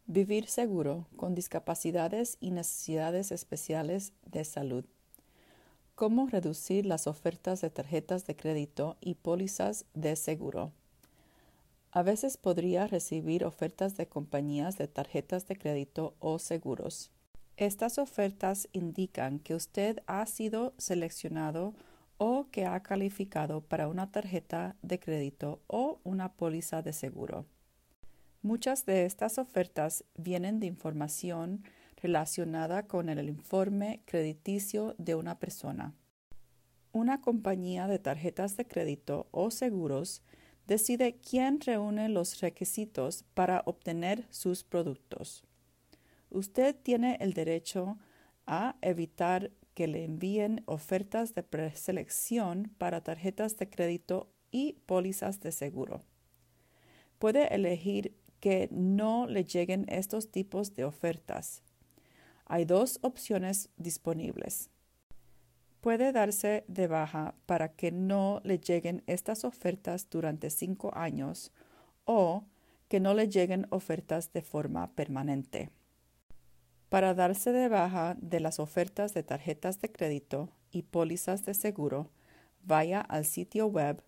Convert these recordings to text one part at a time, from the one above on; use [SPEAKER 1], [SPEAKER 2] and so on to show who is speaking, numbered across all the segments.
[SPEAKER 1] Vivir seguro con discapacidades y necesidades especiales de salud. ¿Cómo reducir las ofertas de tarjetas de crédito y pólizas de seguro? A veces podría recibir ofertas de compañías de tarjetas de crédito o seguros. Estas ofertas indican que usted ha sido seleccionado o que ha calificado para una tarjeta de crédito o una póliza de seguro. Muchas de estas ofertas vienen de información relacionada con el informe crediticio de una persona. Una compañía de tarjetas de crédito o seguros decide quién reúne los requisitos para obtener sus productos. Usted tiene el derecho a evitar que le envíen ofertas de preselección para tarjetas de crédito y pólizas de seguro. Puede elegir que no le lleguen estos tipos de ofertas. Hay dos opciones disponibles. Puede darse de baja para que no le lleguen estas ofertas durante 5 años o que no le lleguen ofertas de forma permanente. Para darse de baja de las ofertas de tarjetas de crédito y pólizas de seguro, vaya al sitio web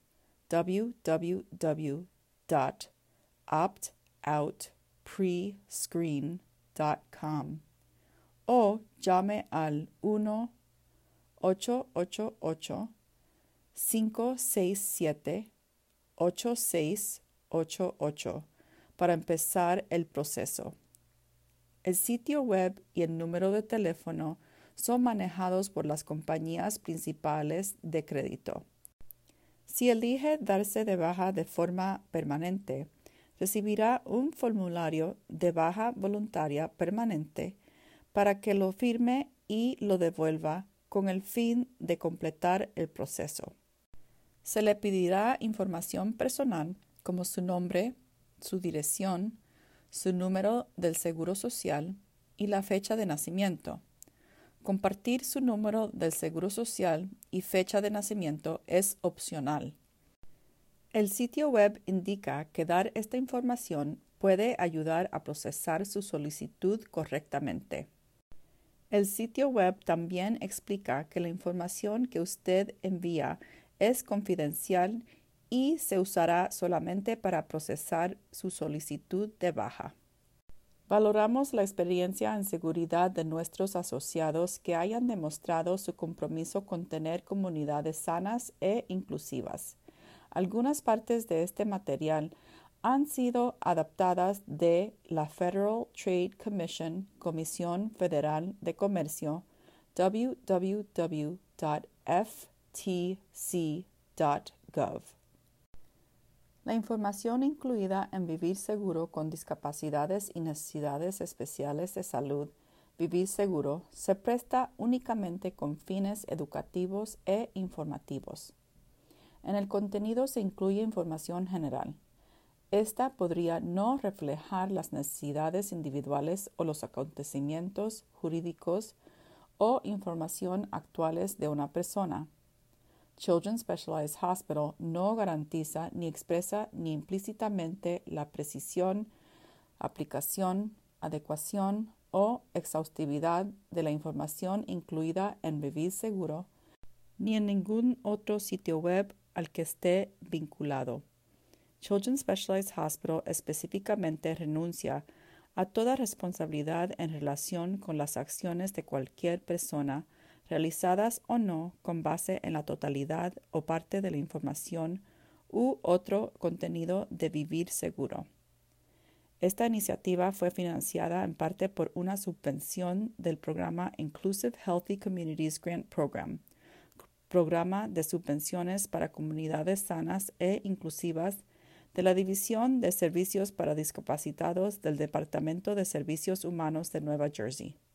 [SPEAKER 1] www.optoutprescreen.com o llame al 1-888-567-8688 para empezar el proceso. El sitio web y el número de teléfono son manejados por las compañías principales de crédito. Si elige darse de baja de forma permanente, recibirá un formulario de baja voluntaria permanente para que lo firme y lo devuelva con el fin de completar el proceso. Se le pedirá información personal como su nombre, su dirección, su número del seguro social y la fecha de nacimiento. Compartir su número del seguro social y fecha de nacimiento es opcional. El sitio web indica que dar esta información puede ayudar a procesar su solicitud correctamente. El sitio web también explica que la información que usted envía es confidencial y se usará solamente para procesar su solicitud de baja. Valoramos la experiencia en seguridad de nuestros asociados que hayan demostrado su compromiso con tener comunidades sanas e inclusivas. Algunas partes de este material han sido adaptadas de la Federal Trade Commission, Comisión Federal de Comercio, www.ftc.gov. La información incluida en Vivir Seguro con Discapacidades y Necesidades Especiales de Salud, Vivir Seguro, se presta únicamente con fines educativos e informativos. En el contenido se incluye información general. Esta podría no reflejar las necesidades individuales o los acontecimientos jurídicos o información actuales de una persona. Children's Specialized Hospital no garantiza ni expresa ni implícitamente la precisión, aplicación, adecuación o exhaustividad de la información incluida en Vivir Seguro, ni en ningún otro sitio web al que esté vinculado. Children's Specialized Hospital específicamente renuncia a toda responsabilidad en relación con las acciones de cualquier persona, realizadas o no con base en la totalidad o parte de la información u otro contenido de Vivir Seguro. Esta iniciativa fue financiada en parte por una subvención del programa Inclusive Healthy Communities Grant Program, programa de subvenciones para comunidades sanas e inclusivas de la División de Servicios para Discapacitados del Departamento de Servicios Humanos de Nueva Jersey.